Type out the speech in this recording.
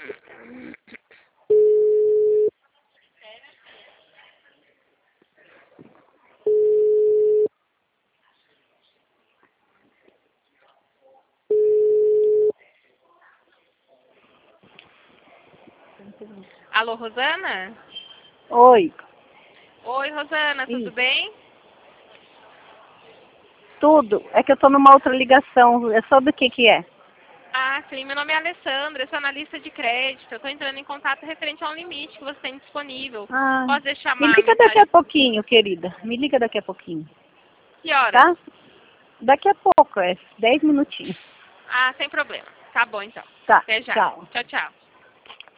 Alô, Rosana? Oi. Oi, Rosana, tudo bem? Tudo. É que eu tô numa outra ligação. É sobre o que é? Ah, sim, meu nome é Alessandra, eu sou analista de crédito. Eu estou entrando em contato referente a um limite que você tem disponível. Ah, Posso deixar me uma liga daqui a mensagem? pouquinho, querida. Me liga daqui a pouquinho, Que horas? tá? Daqui a pouco, 10 minutinhos. Ah, sem problema. Tá bom, então. Tá, Até já. tchau. Tchau, tchau.